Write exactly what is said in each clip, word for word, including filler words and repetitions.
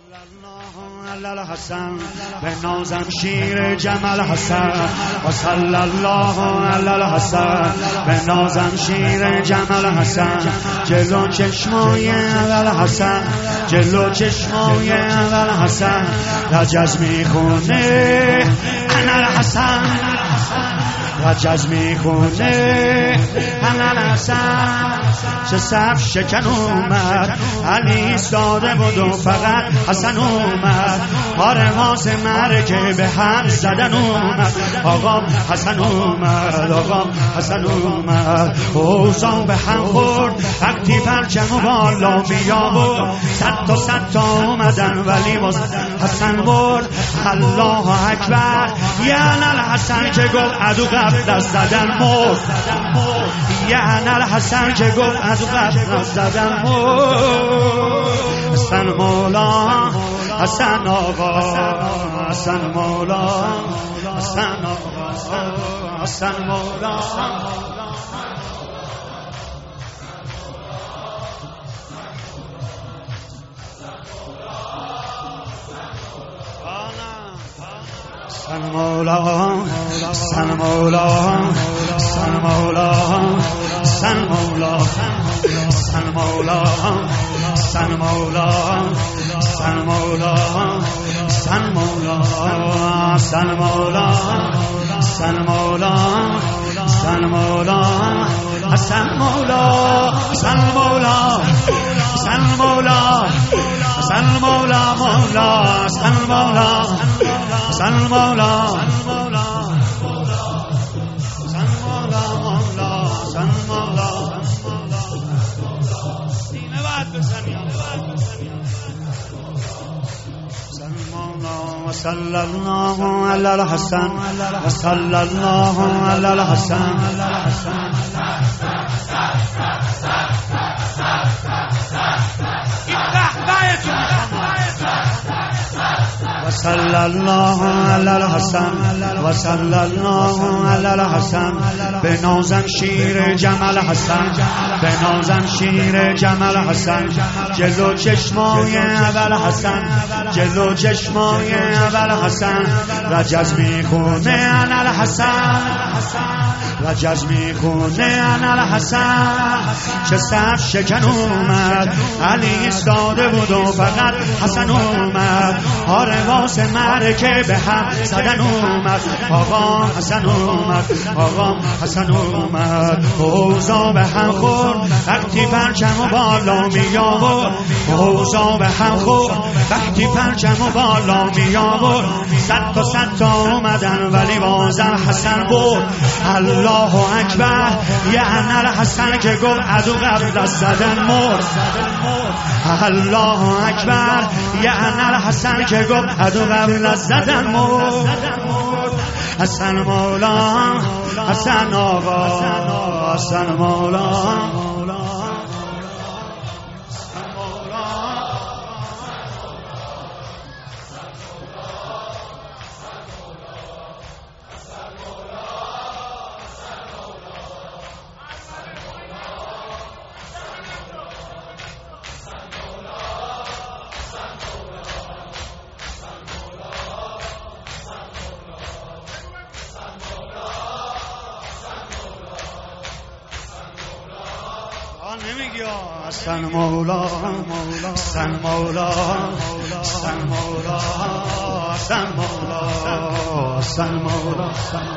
الله حسن به نازم شیر جمل حسن و صلی الله علی حسن به نازم شیر جمل حسن جلو چشمای اول حسن جلو چشمای اول حسن رجز میخونه انا حسن رجز میخونه انا حسن چه صف شکن اومد علی ساده بود و فقط حسن اومد آرواس مرکه به هم زدن اومد آقا حسن اومد آقا حسن اومد اوزان به هم خورد وقتی پرچم و بالا بیا بود صد تا صد تا اومدن ولی باز حسن برد الله اکبر یعنی الحسن که گفت عدو قبل از زدن مرد یعنی الحسن که گفت عدو قبل از زدن مرد حسن مولا حسن آقا حسن مولا حسن آقا حسن مولا حسن مولا حسن مولا حسن مولا حسن مولا حسن مولا حسن مولا حسن مولا حسن مولا حسن مولا حسن مولا حسن مولا حسن مولا حسن مولا حسن مولا حسن مولا مولا حسن مولا حسن مولا حسن مولا حسن مولا مولا حسن مولا اینه بعد بزنیم حسن مولا وصلی الله علی الحسن وصلی الله علی الحسن وصلی الله علی الحسن وصلی الله علی الحسن به نازم شیر جمل حسن به نازم شیر جمل حسن جلو چشمای اول حسن جلو چشمای اول حسن رجز میخونه انا الحسن رجز میخونه انا الحسن چه صف شکن اومد علی ساده بود و فقط حسن اومد آرواس مرکه به هم زدن اومد آقا حسن اومد آقا حسن اومد اوزا به هم خورد وقتی پرچم و بالا می آورد اوزا به هم خورد وقتی پرچم و بالا می آورد صد تا صد تا اومدن ولی بازم حسن بود الله اکبر یعنی الحسن که گفت عدو قبل از زدن مرد الله اکبر یعنی الحسن که گفت عدو قبل از زدن مرد حسن مولا حسن آقا حسن مولا نمیگی حسن مولا حسن مولا حسن مولا حسن مولا حسن مولا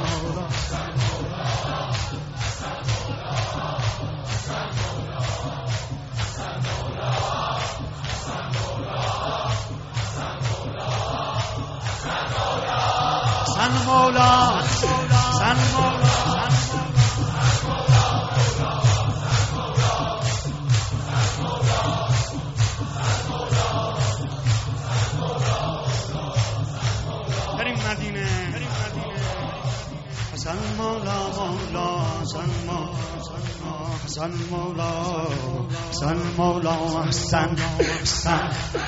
حسن مولا حسن مولا حسن مولا مولا حسن مولا حسن مولا حسن مولا حسن حسن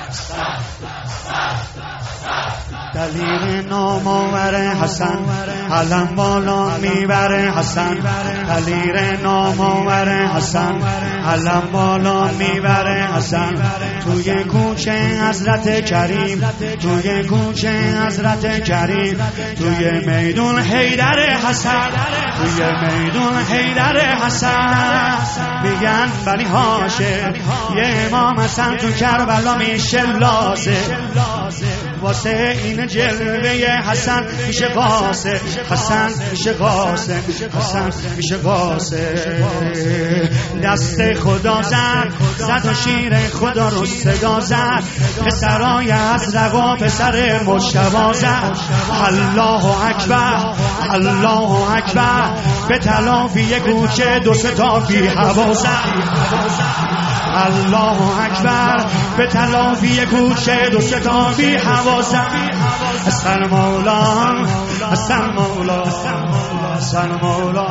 دلیل نامآور حسن علم بالا میبره حسن دلیل نامآور حسن علم بالا میبره حسن توی کوچه حضرت کریم توی کوچه حضرت کریم توی میدون حیدر حسن توی میدون حیدر حسن میگن بنی هاشم یه امام حسن تو کربلا میشه لازه واسه این جلوه حسن میشه قاسه حسن میشه قاسه حسن میشه قاسه دست خدا زد زد و شیر خدا رو صدا زد پسرای ازرق و پسر مجتبی زد الله اکبر الله اکبر به تلافی کوچه دو ستا بی هوا زد الله اکبر به تلافی کوچه دو ستا بی هوا زد حسن مولا حسن مولا حسن مولا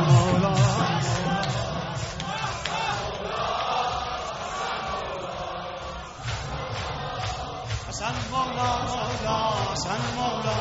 حسن مولا حسن مولا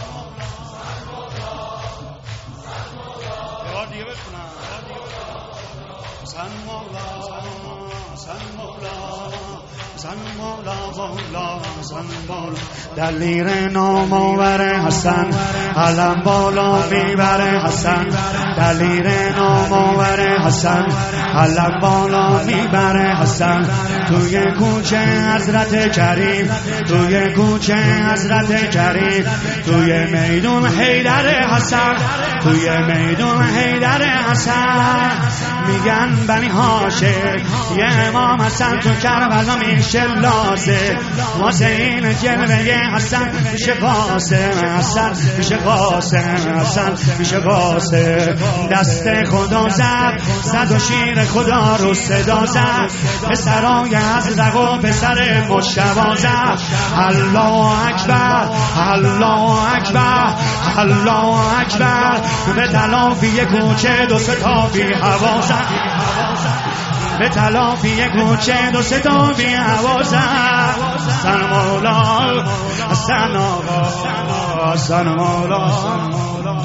یه دیگه بخونم حسن مولا حسن مولا حسن مولا مولا حسن مولا دلیل نامآور حسن علم بالا میبره حسن دلیل نامآور حسن علم بالا میبره حسن توی کوچه حضرت کریم توی کوچه حضرت کریم توی میدون حیدر حسن توی میدون حیدر حسن میگن بنی هاشم یه امام حسن تو کربلا میشه لازه واسه این جلوه حسن میشه قاسم حسن میشه قاسم حسن میشه قاسم دست خدا زد زد و شیر خدا رو صدا زد پسرای ازرق و پسر مجتبی زد الله اکبر الله اکبر الله اکبر به تلافی کوچه دو ستا بی هوا زد به تلافی کوچه دو ستا بی هوا زد حسن مولا حسن آقا حسن مولا